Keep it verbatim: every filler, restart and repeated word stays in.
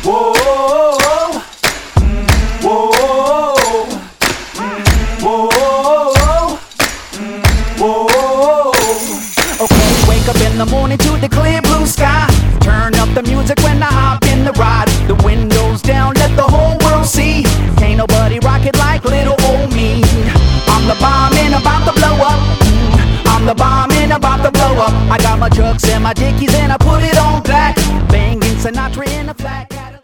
Whoa, whoa, whoa, whoa. Okay, wake up in the morning to the clear blue sky. Turn up the music when I hop in the ride. The windows down, let the whole world see. Can't nobody rock it like little old me. I'm the bomb and about to blow up. I'm the bomb and about to blow up. I got my trucks and my dickies and I put it on black. Banging Sinatra in a flat.